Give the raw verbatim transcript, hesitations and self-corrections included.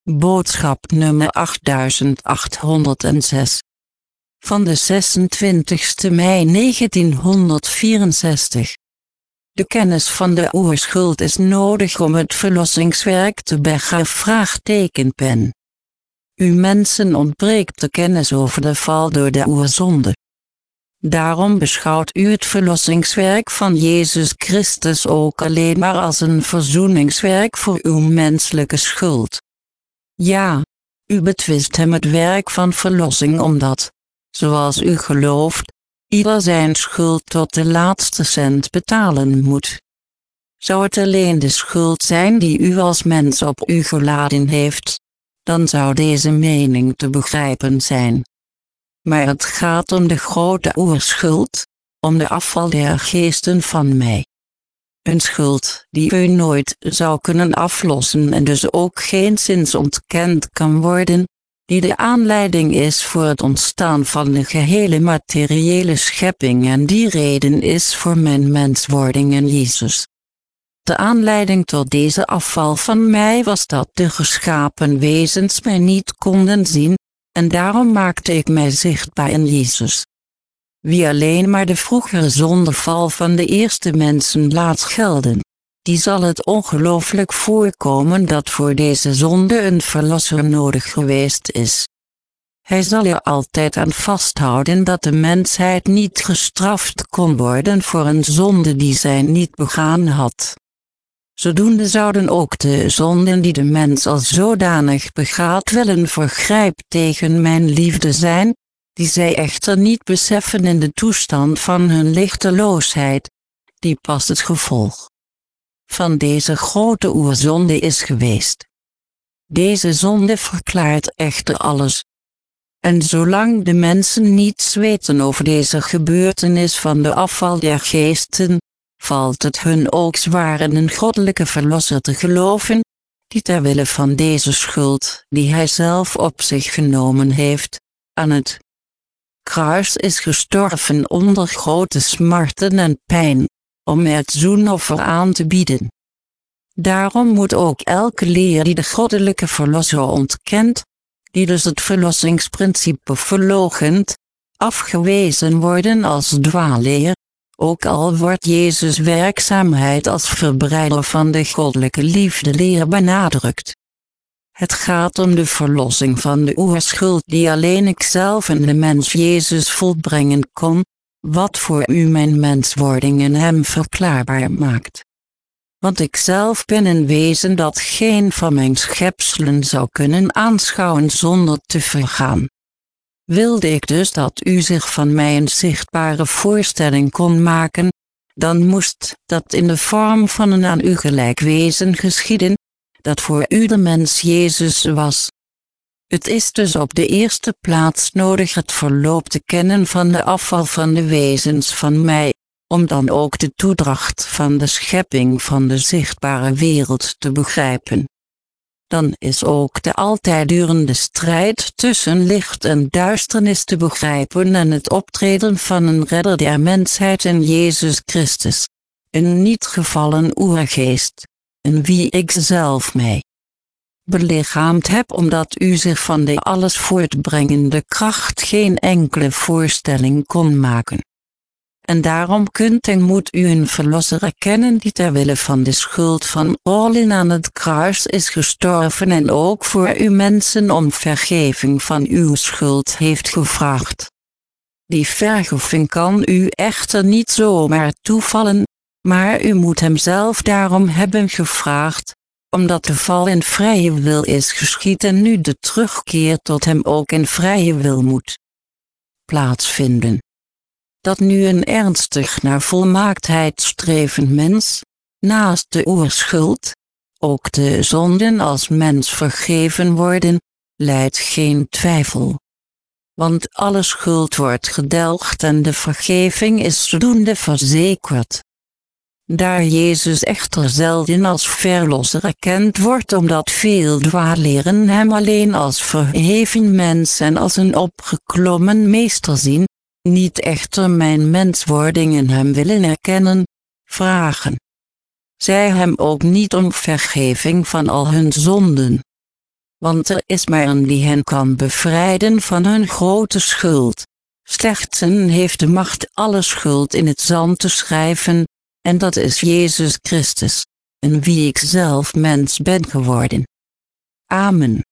Boodschap nummer achtduizend achthonderdzes. Van de zesentwintigste mei negentienhonderdvierenzestig. De kennis van de oerschuld is nodig om het verlossingswerk te begaan. Vraagteken pen. U mensen ontbreekt de kennis over de val door de oerzonde. Daarom beschouwt u het verlossingswerk van Jezus Christus ook alleen maar als een verzoeningswerk voor uw menselijke schuld. Ja, u betwist hem het werk van verlossing omdat, zoals u gelooft, ieder zijn schuld tot de laatste cent betalen moet. Zou het alleen de schuld zijn die u als mens op u geladen heeft, dan zou deze mening te begrijpen zijn. Maar het gaat om de grote oerschuld, om de afval der geesten van mij. Een schuld die u nooit zou kunnen aflossen en dus ook geenszins ontkend kan worden, die de aanleiding is voor het ontstaan van de gehele materiële schepping en die reden is voor mijn menswording in Jezus. De aanleiding tot deze afval van mij was dat de geschapen wezens mij niet konden zien, en daarom maakte ik mij zichtbaar in Jezus. Wie alleen maar de vroegere zondeval van de eerste mensen laat gelden, die zal het ongelooflijk voorkomen dat voor deze zonde een verlosser nodig geweest is. Hij zal er altijd aan vasthouden dat de mensheid niet gestraft kon worden voor een zonde die zij niet begaan had. Zodoende zouden ook de zonden die de mens als zodanig begaat wel een vergrijp tegen mijn liefde zijn, die zij echter niet beseffen in de toestand van hun lichteloosheid, die pas het gevolg van deze grote oerzonde is geweest. Deze zonde verklaart echter alles. En zolang de mensen niets weten over deze gebeurtenis van de afval der geesten, valt het hun ook zwaar in een goddelijke verlosser te geloven, die ter wille van deze schuld, die hij zelf op zich genomen heeft, aan het kruis is gestorven onder grote smarten en pijn, om er het zoenoffer aan te bieden. Daarom moet ook elke leer die de goddelijke verlosser ontkent, die dus het verlossingsprincipe verloochent, afgewezen worden als dwaalleer, ook al wordt Jezus' werkzaamheid als verbreider van de goddelijke liefdeleer benadrukt. Het gaat om de verlossing van de oerschuld die alleen ikzelf en de mens Jezus volbrengen kon, wat voor u mijn menswording in hem verklaarbaar maakt. Want ikzelf ben een wezen dat geen van mijn schepselen zou kunnen aanschouwen zonder te vergaan. Wilde ik dus dat u zich van mij een zichtbare voorstelling kon maken, dan moest dat in de vorm van een aan u gelijk wezen geschieden, dat voor u de mens Jezus was. Het is dus op de eerste plaats nodig het verloop te kennen van de afval van de wezens van mij, om dan ook de toedracht van de schepping van de zichtbare wereld te begrijpen. Dan is ook de altijd durende strijd tussen licht en duisternis te begrijpen en het optreden van een redder der mensheid in Jezus Christus, een niet gevallen oergeest, in wie ik zelf mij belichaamd heb omdat u zich van de alles voortbrengende kracht geen enkele voorstelling kon maken. En daarom kunt en moet u een verlosser erkennen die ter wille van de schuld van allen aan het kruis is gestorven en ook voor u mensen om vergeving van uw schuld heeft gevraagd. Die vergeving kan u echter niet zomaar toevallen, maar u moet hem zelf daarom hebben gevraagd, omdat de val in vrije wil is geschied en nu de terugkeer tot hem ook in vrije wil moet plaatsvinden. Dat nu een ernstig naar volmaaktheid strevend mens, naast de oerschuld, ook de zonden als mens vergeven worden, lijdt geen twijfel. Want alle schuld wordt gedelgd en de vergeving is zodoende verzekerd. Daar Jezus echter zelden als verlosser erkend wordt omdat veel dwaalleren hem alleen als verheven mens en als een opgeklommen meester zien, niet echter mijn menswording in hem willen erkennen, vragen zij hem ook niet om vergeving van al hun zonden. Want er is maar een die hen kan bevrijden van hun grote schuld. Slechts een heeft de macht alle schuld in het zand te schrijven, en dat is Jezus Christus, in wie ik zelf mens ben geworden. Amen.